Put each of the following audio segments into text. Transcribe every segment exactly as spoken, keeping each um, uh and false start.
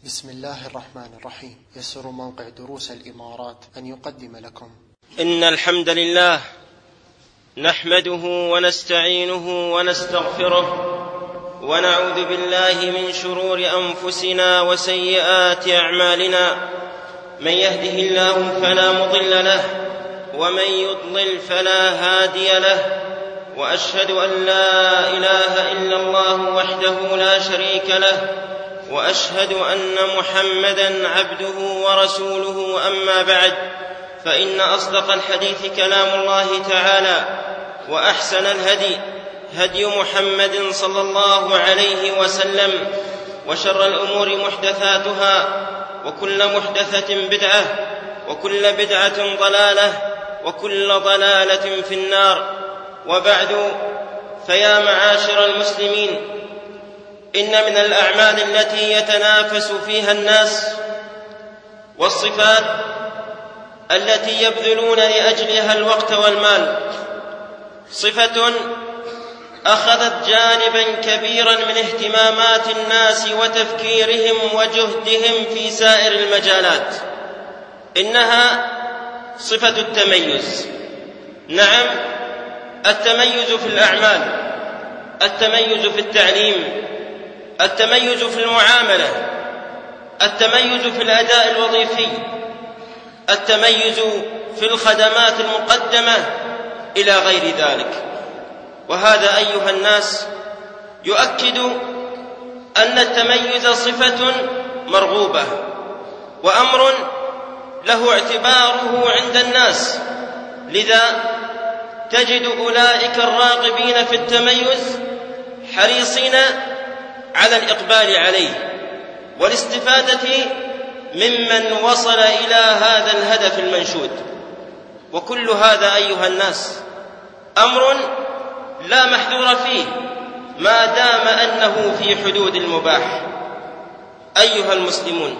بسم الله الرحمن الرحيم. يسر موقع دروس الإمارات أن يقدم لكم إن الحمد لله نحمده ونستعينه ونستغفره ونعوذ بالله من شرور أنفسنا وسيئات أعمالنا. من يهده الله فلا مضل له ومن يضلل فلا هادي له، وأشهد أن لا إله إلا الله وحده لا شريك له، وأشهد أن محمدًا عبده ورسوله. أما بعد، فإن أصدق الحديث كلام الله تعالى، وأحسن الهدي هدي محمد صلى الله عليه وسلم، وشر الأمور محدثاتها، وكل محدثة بدعة، وكل بدعة ضلالة، وكل ضلالة في النار. وبعد، فيا معاشر المسلمين، إن من الأعمال التي يتنافس فيها الناس والصفات التي يبذلون لأجلها الوقت والمال صفة أخذت جانبا كبيرا من اهتمامات الناس وتفكيرهم وجهدهم في سائر المجالات، إنها صفة التميز. نعم، التميز في الأعمال، التميز في التعليم، التميز في المعاملة، التميز في الأداء الوظيفي، التميز في الخدمات المقدمة إلى غير ذلك. وهذا أيها الناس يؤكد أن التميز صفة مرغوبة وأمر له اعتباره عند الناس، لذا تجد أولئك الراغبين في التميز حريصين على الإقبال عليه والاستفادة ممن وصل إلى هذا الهدف المنشود. وكل هذا أيها الناس أمر لا محذور فيه ما دام أنه في حدود المباح. أيها المسلمون،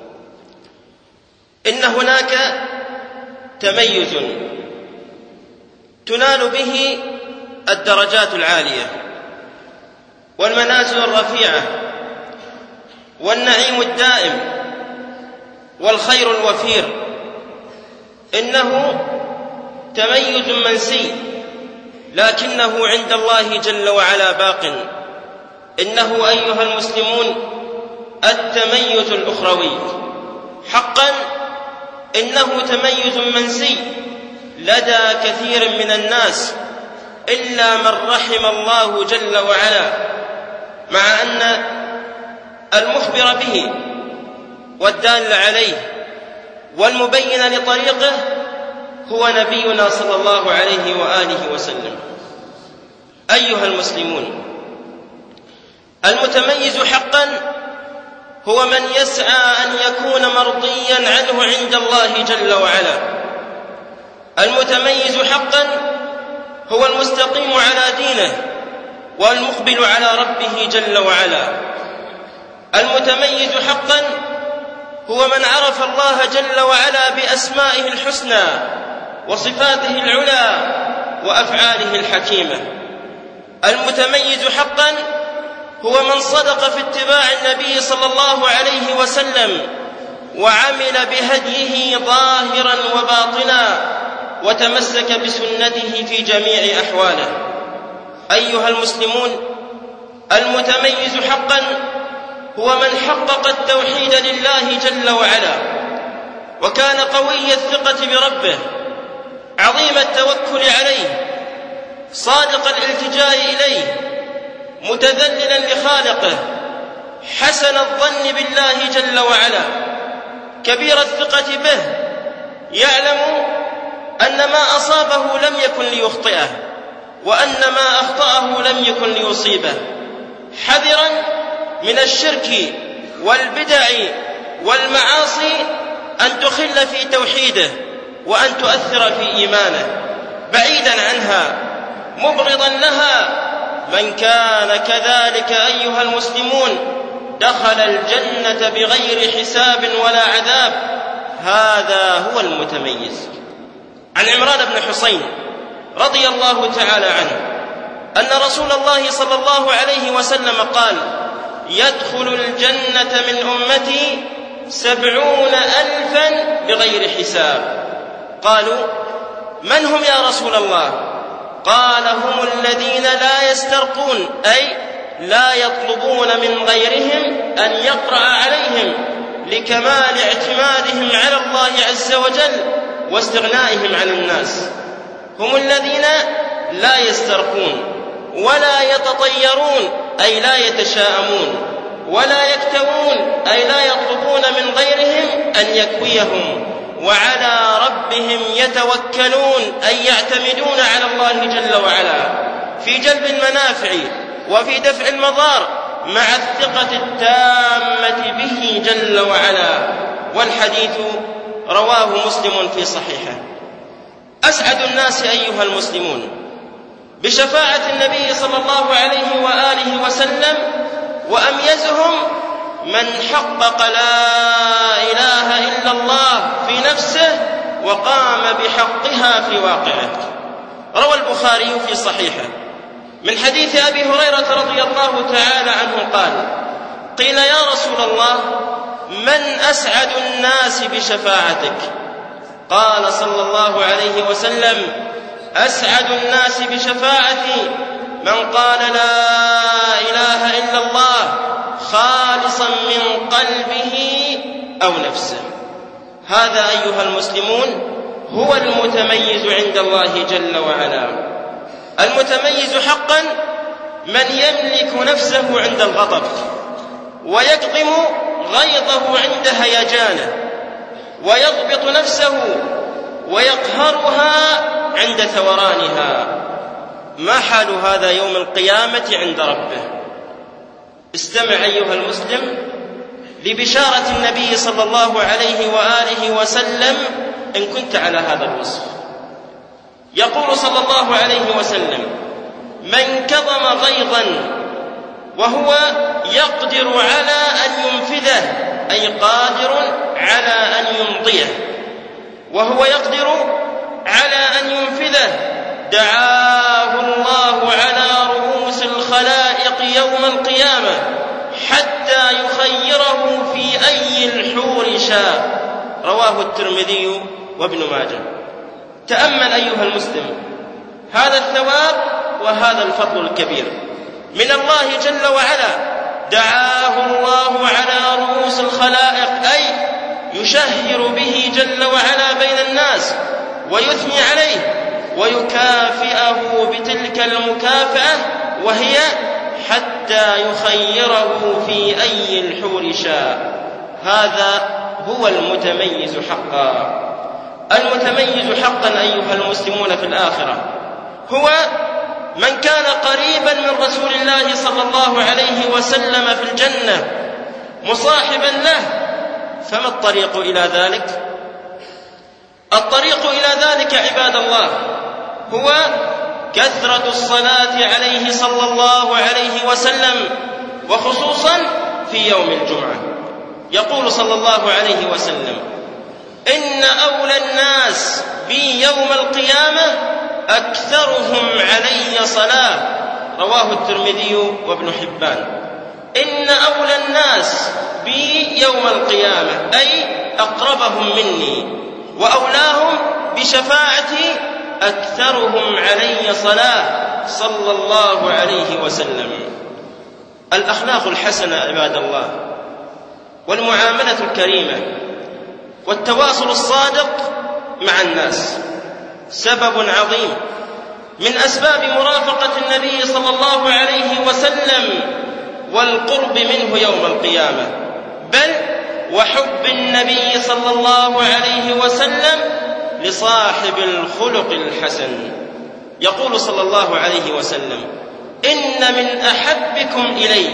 إن هناك تميز تنال به الدرجات العالية والمنازل الرفيعة والنعيم الدائم والخير الوفير. إنه تميز منسي، لكنه عند الله جل وعلا باق. إنه أيها المسلمون التميز الأخروي. حقا إنه تميز منسي لدى كثير من الناس، إلا من رحم الله جل وعلا، مع أن المخبر به والدال عليه والمبين لطريقه هو نبينا صلى الله عليه وآله وسلم. أيها المسلمون، المتميز حقا هو من يسعى أن يكون مرضيا عنه عند الله جل وعلا. المتميز حقا هو المستقيم على دينه والمقبل على ربه جل وعلا. المتميز حقا هو من عرف الله جل وعلا بأسمائه الحسنى وصفاته العلى وأفعاله الحكيمة. المتميز حقا هو من صدق في اتباع النبي صلى الله عليه وسلم وعمل بهديه ظاهرا وباطنا وتمسك بسنته في جميع أحواله. أيها المسلمون، المتميز حقا هو من حقق التوحيد لله جل وعلا، وكان قوي الثقة بربه، عظيم التوكل عليه، صادق الالتجاء إليه، متذللا لخالقه، حسن الظن بالله جل وعلا، كبير الثقة به، يعلم أن ما أصابه لم يكن ليخطئه، وأن ما أخطأه لم يكن ليصيبه، حذرا من الشرك والبدع والمعاصي أن تخل في توحيده وأن تؤثر في إيمانه، بعيدا عنها مبغضا لها. من كان كذلك أيها المسلمون دخل الجنة بغير حساب ولا عذاب. هذا هو المتميز. عن عمران بن حسين رضي الله تعالى عنه أن رسول الله صلى الله عليه وسلم قال: يدخل الجنة من أمتي سبعون ألفا بغير حساب. قالوا: من هم يا رسول الله؟ قال: هم الذين لا يسترقون، أي لا يطلبون من غيرهم أن يقرأ عليهم لكمال اعتمادهم على الله عز وجل واستغنائهم عن الناس. هم الذين لا يسترقون ولا يتطيرون، أي لا يتشاءمون، ولا يكتوون، أي لا يطلبون من غيرهم أن يكويهم، وعلى ربهم يتوكلون، أي يعتمدون على الله جل وعلا في جلب المنافع وفي دفع المضار مع الثقة التامة به جل وعلا. والحديث رواه مسلم في صحيحه. أسعد الناس أيها المسلمون بشفاعة النبي صلى الله عليه وآله وسلم وأميزهم من حقق لا إله إلا الله في نفسه وقام بحقها في واقعه. روى البخاري في صحيحه من حديث أبي هريرة رضي الله تعالى عنه قال: قيل يا رسول الله من أسعد الناس بشفاعتك؟ قال صلى الله عليه وسلم: أسعد الناس بشفاعتي من قال لا إله إلا الله خالصا من قلبه أو نفسه. هذا أيها المسلمون هو المتميز عند الله جل وعلا. المتميز حقا من يملك نفسه عند الغضب ويكظم غيظه عند هيجانه ويضبط نفسه ويقهرها عند ثورانها. ما حال هذا يوم القيامة عند ربه؟ استمع أيها المسلم لبشارة النبي صلى الله عليه وآله وسلم إن كنت على هذا الوصف. يقول صلى الله عليه وسلم: من كظم غيظا وهو يقدر على أن ينفذه، أي قادر على أن يمضيه، وهو يقدر على أن ينفذه، دعاه الله على رؤوس الخلائق يوم القيامة حتى يخيره في أي الحور شاء. رواه الترمذي وابن ماجه. تأمل أيها المسلم هذا الثواب وهذا الفضل الكبير من الله جل وعلا. دعاه الله على رؤوس الخلائق، أي يشهر به جل وعلا بين الناس ويثني عليه ويكافئه بتلك المكافأة، وهي حتى يخيره في أي الحور شاء. هذا هو المتميز حقا. المتميز حقا أيها المسلمون في الآخرة هو من كان قريبا من رسول الله صلى الله عليه وسلم في الجنة مصاحبا له. فما الطريق إلى ذلك؟ الطريق إلى ذلك عباد الله هو كثرة الصلاة عليه صلى الله عليه وسلم، وخصوصا في يوم الجمعة. يقول صلى الله عليه وسلم: إن أولى الناس بي يوم القيامة أكثرهم علي صلاة. رواه الترمذي وابن حبان. إن أولى الناس بي يوم القيامة، أي أقربهم مني وأولاهم بشفاعتي أكثرهم علي صلاة صلى الله عليه وسلم. الأخلاق الحسنة عباد الله والمعاملة الكريمة والتواصل الصادق مع الناس سبب عظيم من أسباب مرافقة النبي صلى الله عليه وسلم والقرب منه يوم القيامة، بل وحب النبي صلى الله عليه وسلم لصاحب الخلق الحسن. يقول صلى الله عليه وسلم: إن من أحبكم إلي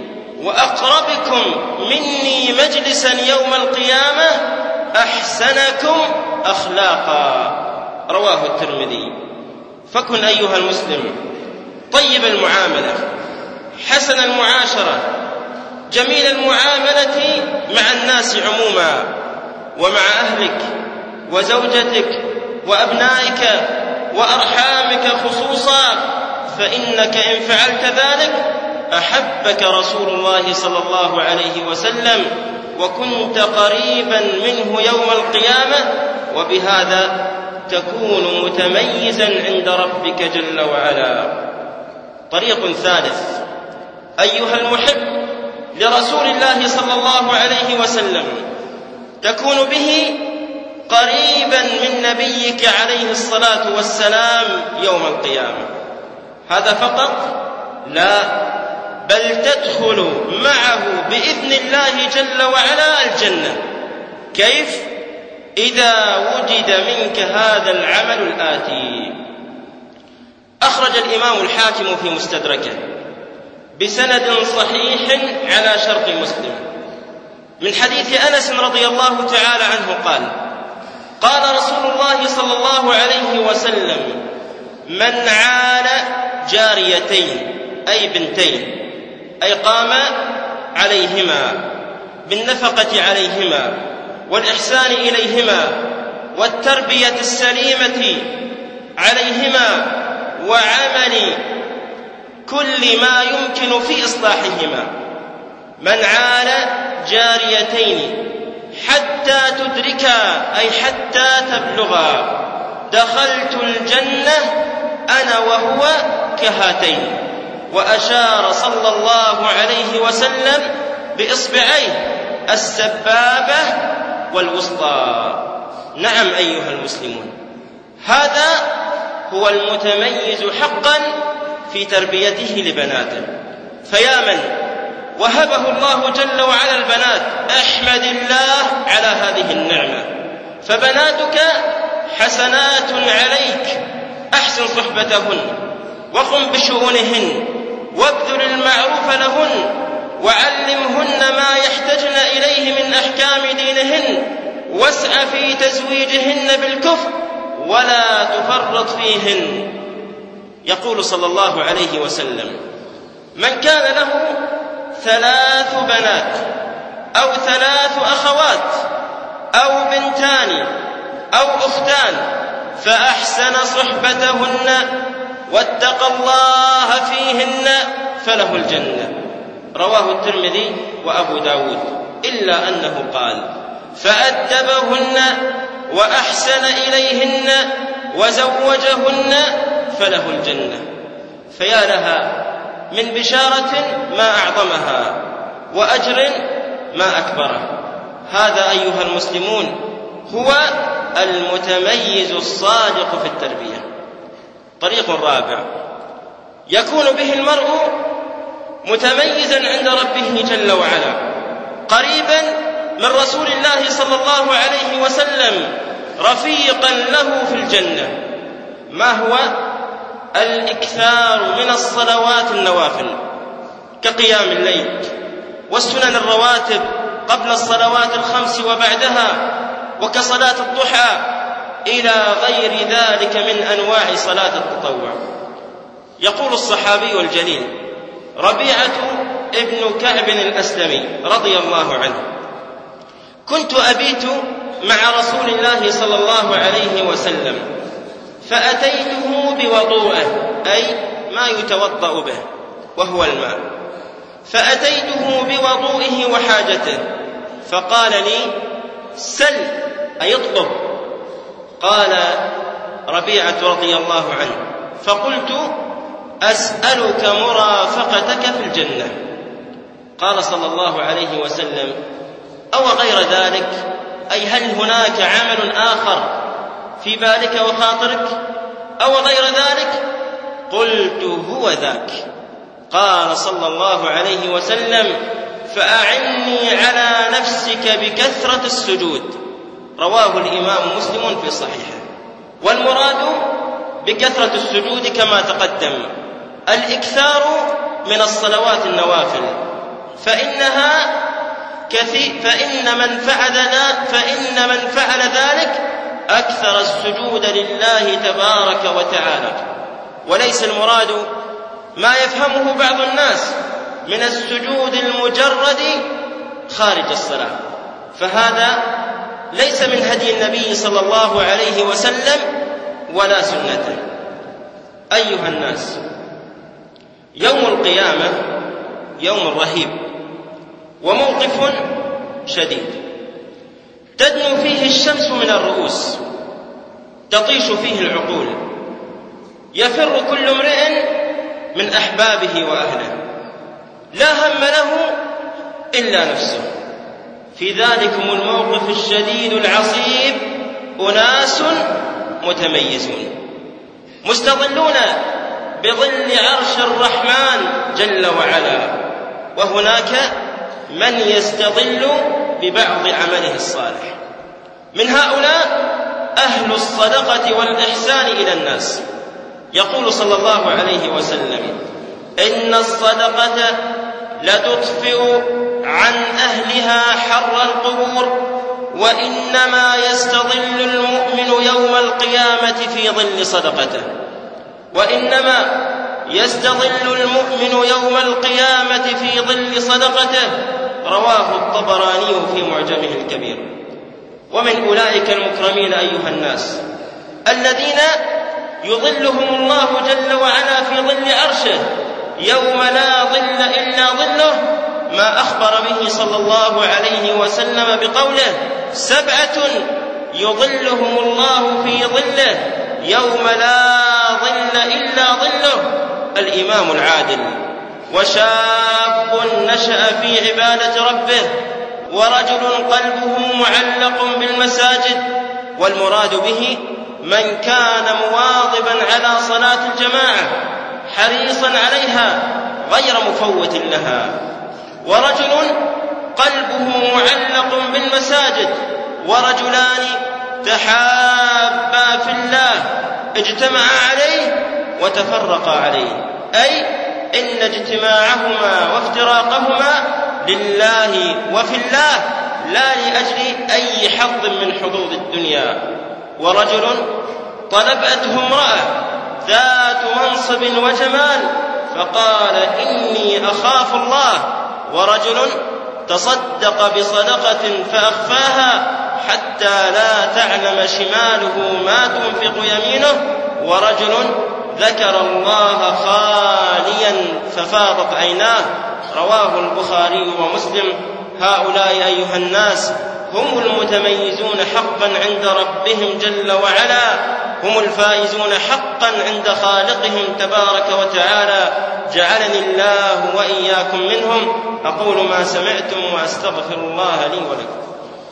وأقربكم مني مجلسا يوم القيامة أحسنكم أخلاقا. رواه الترمذي. فكن أيها المسلم طيب المعاملة، حسن المعاشرة، جميل المعاملة مع الناس عموما، ومع أهلك وزوجتك وأبنائك وأرحامك خصوصا، فإنك إن فعلت ذلك أحبك رسول الله صلى الله عليه وسلم وكنت قريبا منه يوم القيامة، وبهذا تكون متميزا عند ربك جل وعلا. طريق ثالث: أيها المحب لرسول الله صلى الله عليه وسلم تكون به قريبا من نبيك عليه الصلاة والسلام يوم القيامة. هذا فقط؟ لا، بل تدخل معه بإذن الله جل وعلا الجنة. كيف؟ إذا وجد منك هذا العمل الآتي. أخرج الإمام الحاكم في مستدركه بسند صحيح على شرط مسلم من حديث أنس رضي الله تعالى عنه قال: قال رسول الله صلى الله عليه وسلم: من عال جاريتين أي بنتين، أي قام عليهما بالنفقة عليهما والإحسان إليهما والتربية السليمة عليهما وعمل كل ما يمكن في إصلاحهما. من عال جاريتين حتى تدركا أي حتى تبلغا دخلت الجنة أنا وهو كهاتين. وأشار صلى الله عليه وسلم بإصبعيه السبابة والوسطى. نعم أيها المسلمون، هذا هو المتميز حقا في تربيته لبناته. فيا من وهبه الله جل وعلا البنات، احمد الله على هذه النعمة، فبناتك حسنات عليك. أحسن صحبتهن وقم بشؤونهن وابذل المعروف لهن وعلمهن ما يحتجن إليه من أحكام دينهن واسع في تزويجهن بالكفء ولا تفرط فيهن. يقول صلى الله عليه وسلم: من كان له ثلاث بنات أو ثلاث أخوات أو بنتان أو أختان فأحسن صحبتهن واتقى الله فيهن فله الجنة. رواه الترمذي وأبو داود، إلا أنه قال: فأدبهن وأحسن إليهن وزوجهن فله الجنة. فيا لها من بشارة ما أعظمها وأجر ما أكبره. هذا أيها المسلمون هو المتميز الصادق في التربية. طريق رابع: يكون به المرء متميزا عند ربه جل وعلا، قريبا من رسول الله صلى الله عليه وسلم، رفيقا له في الجنة. ما هو؟ الإكثار من الصلوات النوافل كقيام الليل والسنن الرواتب قبل الصلوات الخمس وبعدها، وكصلاة الضحى، إلى غير ذلك من أنواع صلاة التطوع. يقول الصحابي الجليل ربيعة ابن كعب الأسلمي رضي الله عنه: كنت أبيت مع رسول الله صلى الله عليه وسلم فأتيته بوضوءه، أي ما يتوضأ به وهو الماء، فأتيته بوضوئه وحاجته، فقال لي: سل، أي اطلب. قال ربيعة رضي الله عنه: فقلت: أسألك مرافقتك في الجنة. قال صلى الله عليه وسلم: أو غير ذلك، أي هل هناك عمل آخر في بالك وخاطرك أو غير ذلك؟ قلت: هو ذاك. قال صلى الله عليه وسلم: فأعني على نفسك بكثرة السجود. رواه الإمام مسلم في صحيحه. والمراد بكثرة السجود كما تقدم الإكثار من الصلوات النوافل، فإنها كثير، فإن من فعل فإن من فعل ذلك أكثر السجود لله تبارك وتعالى. وليس المراد ما يفهمه بعض الناس من السجود المجرد خارج الصلاة، فهذا ليس من هدي النبي صلى الله عليه وسلم ولا سنته. أيها الناس، يوم القيامة يوم رهيب وموقف شديد تدنو فيه الشمس من الرؤوس، تطيش فيه العقول، يفر كل امرئ من أحبابه وأهله، لا هم له إلا نفسه. في ذلكم الموقف الشديد العصيب أناس متميزون مستظلون بظل عرش الرحمن جل وعلا، وهناك من يستظل ببعض عمله الصالح. من هؤلاء أهل الصدقة والإحسان إلى الناس. يقول صلى الله عليه وسلم: إن الصدقة لتطفئ عن أهلها حر القبور، وإنما يستظل المؤمن يوم القيامة في ظل صدقته، وإنما يستظل المؤمن يوم القيامة في ظل صدقته. رواه الطبراني في معجمه الكبير. ومن أولئك المكرمين أيها الناس الذين يظلهم الله جل وعلا في ظل عرشه يوم لا ظل إلا ظله، ما أخبر به صلى الله عليه وسلم بقوله: سبعة يظلهم الله في ظله يوم لا ظل إلا ظله: الإمام العادل، وشاب نشأ في عبادة ربه، ورجل قلبه معلق بالمساجد. والمراد به من كان مواظبا على صلاة الجماعة حريصا عليها غير مفوت لها. ورجل قلبه معلق بالمساجد، ورجلان تحابا في الله اجتمعا عليه وتفرقا عليه، أي إن اجتماعهما وافتراقهما لله وفي الله، لا لأجل أي حظ من حظوظ الدنيا. ورجل طلبته امرأة ذات منصب وجمال فقال: إني أخاف الله. ورجل تصدق بصدقة فأخفاها حتى لا تعلم شماله ما تنفق يمينه. ورجل ذكر الله خاليا ففاضت عيناه. رواه البخاري ومسلم. هؤلاء أيها الناس هم المتميزون حقا عند ربهم جل وعلا، هم الفائزون حقا عند خالقهم تبارك وتعالى. جعلني الله وإياكم منهم. أقول ما سمعتم وأستغفر الله لي ولكم.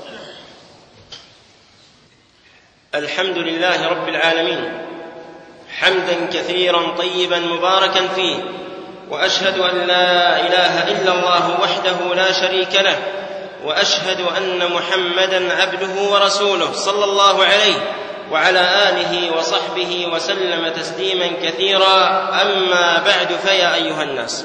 الحمد لله رب العالمين، حمدا كثيرا طيبا مباركا فيه، وأشهد أن لا إله إلا الله وحده لا شريك له، وأشهد أن محمدا عبده ورسوله صلى الله عليه وعلى آله وصحبه وسلم تسليما كثيرا. أما بعد، فيا أيها الناس،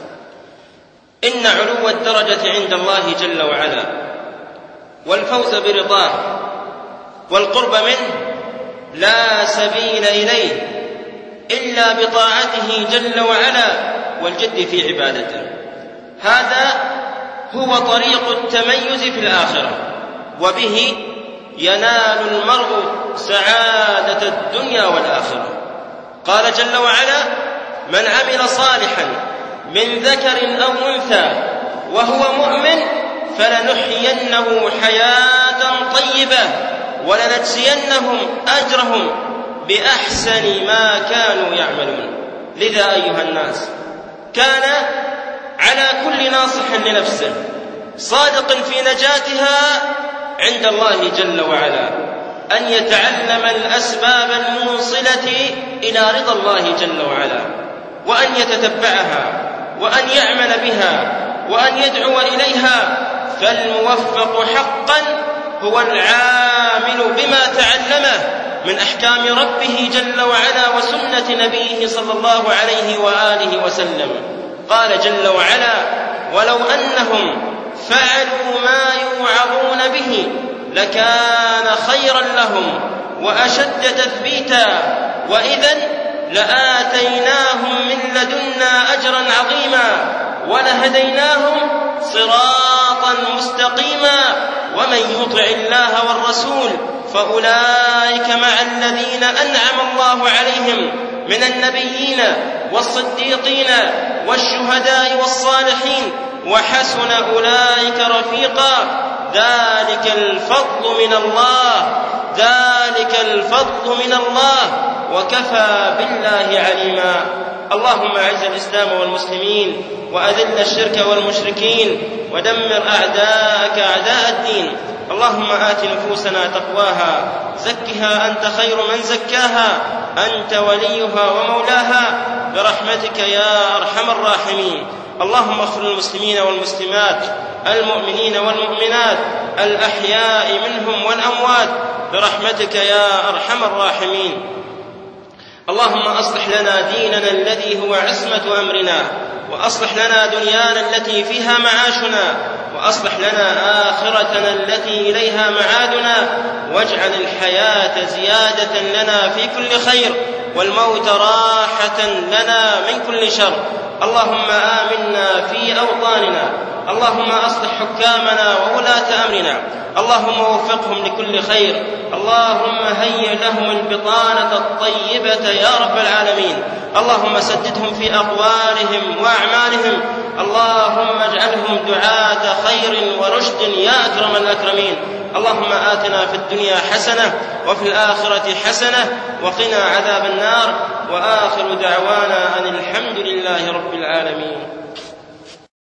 إن علو الدرجة عند الله جل وعلا والفوز برضاه والقرب منه لا سبيل إليه إلا بطاعته جل وعلا والجد في عبادته. هذا هو طريق التميز في الآخرة، وبه ينال المرء سعادة الدنيا والآخرة. قال جل وعلا: من عمل صالحا من ذكر أو أنثى وهو مؤمن فلنحيينه حياة طيبة ولنجزينهم أجرهم بأحسن ما كانوا يعملون. لذا أيها الناس، كان على كل ناصح لنفسه صادق في نجاتها عند الله جل وعلا أن يتعلم الأسباب الموصلة إلى رضا الله جل وعلا، وأن يتتبعها، وأن يعمل بها، وأن يدعو إليها. فالموفق حقا هو العامل بما تعلمه من أحكام ربه جل وعلا وسنة نبيه صلى الله عليه وآله وسلم. قال جل وعلا: ولو أنهم فعلوا ما يوعظون به لكان خيرا لهم وأشد تثبيتا، وإذن لآتيناهم من لدنا أجرا عظيما ولهديناهم صراطا مستقيما. ومن يطع الله والرسول فأولئك مع الذين أنعم الله عليهم من النبيين والصديقين والشهداء والصالحين وحسن أولئك رفيقا. ذلك الفضل من الله ذلك الفضل من الله وكفى بالله عليما. اللهم أعز الإسلام والمسلمين وأذل الشرك والمشركين ودمر أعداءك أعداء الدين. اللهم آت نفوسنا تقواها زكها أنت خير من زكاها أنت وليها ومولاها برحمتك يا أرحم الراحمين. اللهم اغفر للمسلمين والمسلمات المؤمنين والمؤمنات الأحياء منهم والأموات برحمتك يا أرحم الراحمين. اللهم أصلح لنا ديننا الذي هو عصمة أمرنا، وأصلح لنا دنيانا التي فيها معاشنا، وأصلح لنا آخرتنا التي إليها معادنا، واجعل الحياة زيادة لنا في كل خير والموت راحة لنا من كل شر. اللهم آمنا في أوطاننا، اللهم أصلح حكامنا وولاة أمرنا، اللهم وفقهم لكل خير، اللهم هيئ لهم البطانة الطيبة يا رب العالمين، اللهم سددهم في أقوالهم وأعمالهم، اللهم اجعلهم دعاة خير ورشد يا أكرم الأكرمين. اللهم آتنا في الدنيا حسنة وفي الآخرة حسنة وقنا عذاب النار، وآخر دعوانا أن الحمد لله رب العالمين.